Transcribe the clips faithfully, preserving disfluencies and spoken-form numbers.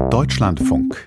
Deutschlandfunk.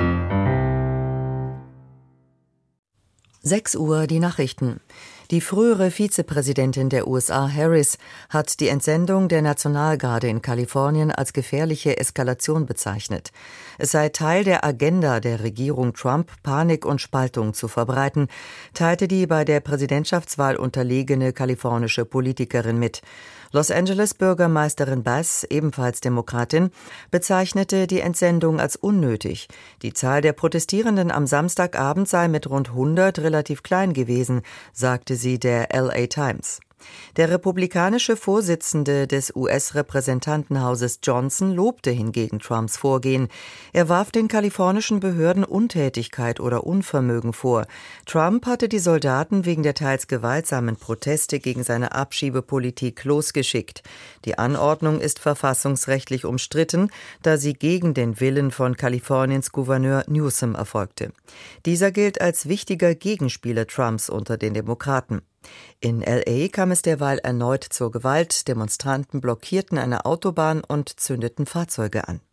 sechs Uhr die Nachrichten. Die frühere Vizepräsidentin der U S A, Harris, hat die Entsendung der Nationalgarde in Kalifornien als gefährliche Eskalation bezeichnet. Es sei Teil der Agenda der Regierung Trump, Panik und Spaltung zu verbreiten, teilte die bei der Präsidentschaftswahl unterlegene kalifornische Politikerin mit. Los Angeles-Bürgermeisterin Bass, ebenfalls Demokratin, bezeichnete die Entsendung als unnötig. Die Zahl der Protestierenden am Samstagabend sei mit rund hundert relativ klein gewesen, sagte sie der L A Times. Der republikanische Vorsitzende des U S-Repräsentantenhauses Johnson lobte hingegen Trumps Vorgehen. Er warf den kalifornischen Behörden Untätigkeit oder Unvermögen vor. Trump hatte die Soldaten wegen der teils gewaltsamen Proteste gegen seine Abschiebepolitik losgeschickt. Die Anordnung ist verfassungsrechtlich umstritten, da sie gegen den Willen von Kaliforniens Gouverneur Newsom erfolgte. Dieser gilt als wichtiger Gegenspieler Trumps unter den Demokraten. In L A kam es derweil erneut zur Gewalt. Demonstranten blockierten eine Autobahn und zündeten Fahrzeuge an.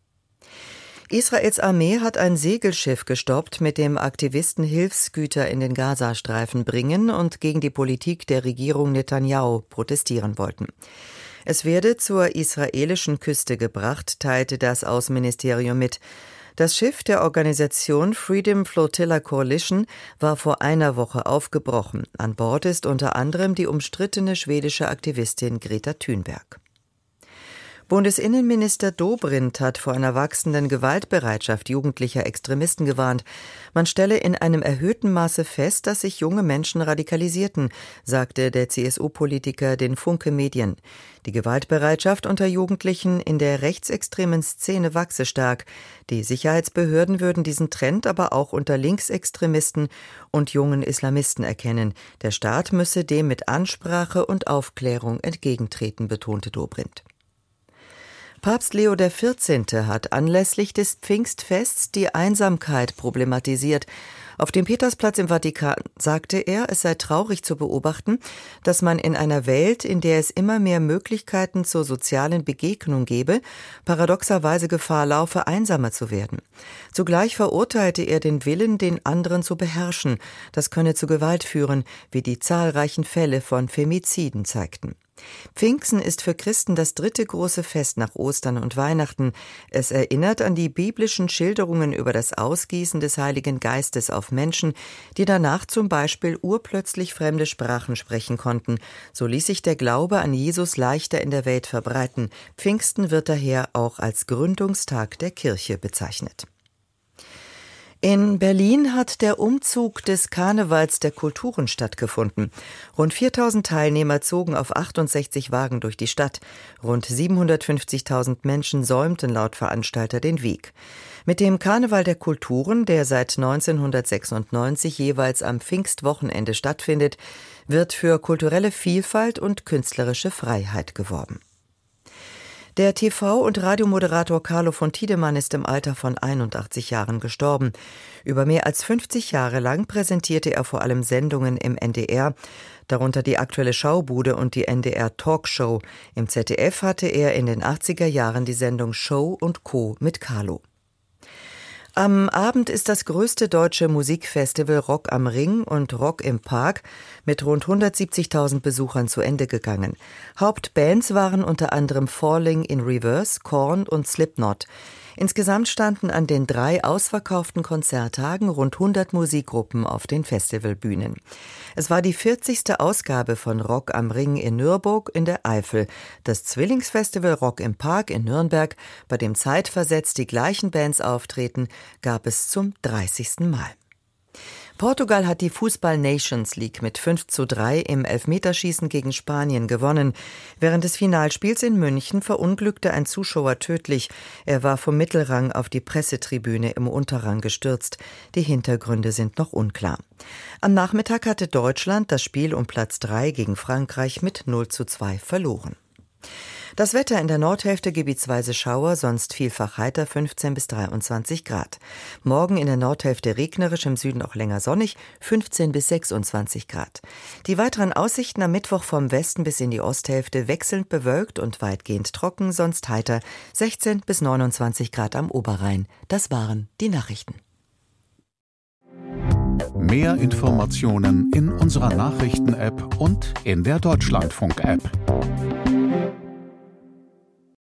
Israels Armee hat ein Segelschiff gestoppt, mit dem Aktivisten Hilfsgüter in den Gazastreifen bringen und gegen die Politik der Regierung Netanyahu protestieren wollten. Es werde zur israelischen Küste gebracht, teilte das Außenministerium mit. Das Schiff der Organisation Freedom Flotilla Coalition war vor einer Woche aufgebrochen. An Bord ist unter anderem die umstrittene schwedische Aktivistin Greta Thunberg. Bundesinnenminister Dobrindt hat vor einer wachsenden Gewaltbereitschaft jugendlicher Extremisten gewarnt. Man stelle in einem erhöhten Maße fest, dass sich junge Menschen radikalisierten, sagte der C S U-Politiker den Funke Medien. Die Gewaltbereitschaft unter Jugendlichen in der rechtsextremen Szene wachse stark. Die Sicherheitsbehörden würden diesen Trend aber auch unter Linksextremisten und jungen Islamisten erkennen. Der Staat müsse dem mit Ansprache und Aufklärung entgegentreten, betonte Dobrindt. Papst Leo der Vierzehnte hat anlässlich des Pfingstfests die Einsamkeit problematisiert. Auf dem Petersplatz im Vatikan sagte er, es sei traurig zu beobachten, dass man in einer Welt, in der es immer mehr Möglichkeiten zur sozialen Begegnung gebe, paradoxerweise Gefahr laufe, einsamer zu werden. Zugleich verurteilte er den Willen, den anderen zu beherrschen. Das könne zu Gewalt führen, wie die zahlreichen Fälle von Femiziden zeigten. Pfingsten ist für Christen das dritte große Fest nach Ostern und Weihnachten. Es erinnert an die biblischen Schilderungen über das Ausgießen des Heiligen Geistes auf Menschen, die danach zum Beispiel urplötzlich fremde Sprachen sprechen konnten. So ließ sich der Glaube an Jesus leichter in der Welt verbreiten. Pfingsten wird daher auch als Gründungstag der Kirche bezeichnet. In Berlin hat der Umzug des Karnevals der Kulturen stattgefunden. Rund viertausend Teilnehmer zogen auf achtundsechzig Wagen durch die Stadt. Rund siebenhundertfünfzigtausend Menschen säumten laut Veranstalter den Weg. Mit dem Karneval der Kulturen, der seit neunzehnhundertsechsundneunzig jeweils am Pfingstwochenende stattfindet, wird für kulturelle Vielfalt und künstlerische Freiheit geworben. Der T V- und Radiomoderator Carlo von Tiedemann ist im Alter von einundachtzig Jahren gestorben. Über mehr als fünfzig Jahre lang präsentierte er vor allem Sendungen im N D R, darunter die Aktuelle Schaubude und die N D R Talkshow. Im Z D F hatte er in den achtziger Jahren die Sendung Show und Co. mit Carlo. Am Abend ist das größte deutsche Musikfestival Rock am Ring und Rock im Park mit rund hundertsiebzigtausend Besuchern zu Ende gegangen. Hauptbands waren unter anderem Falling in Reverse, Korn und Slipknot. Insgesamt standen an den drei ausverkauften Konzerttagen rund hundert Musikgruppen auf den Festivalbühnen. Es war die vierzigste Ausgabe von Rock am Ring in Nürburg in der Eifel. Das Zwillingsfestival Rock im Park in Nürnberg, bei dem zeitversetzt die gleichen Bands auftreten, gab es zum dreißigsten Mal. Portugal hat die Fußball-Nations League mit fünf zu drei im Elfmeterschießen gegen Spanien gewonnen. Während des Finalspiels in München verunglückte ein Zuschauer tödlich. Er war vom Mittelrang auf die Pressetribüne im Unterrang gestürzt. Die Hintergründe sind noch unklar. Am Nachmittag hatte Deutschland das Spiel um Platz drei gegen Frankreich mit null zu zwei verloren. Das Wetter in der Nordhälfte gebietsweise Schauer, sonst vielfach heiter, fünfzehn bis dreiundzwanzig Grad. Morgen in der Nordhälfte regnerisch, im Süden auch länger sonnig, fünfzehn bis sechsundzwanzig Grad. Die weiteren Aussichten am Mittwoch vom Westen bis in die Osthälfte wechselnd bewölkt und weitgehend trocken, sonst heiter, sechzehn bis neunundzwanzig Grad am Oberrhein. Das waren die Nachrichten. Mehr Informationen in unserer Nachrichten-App und in der Deutschlandfunk-App.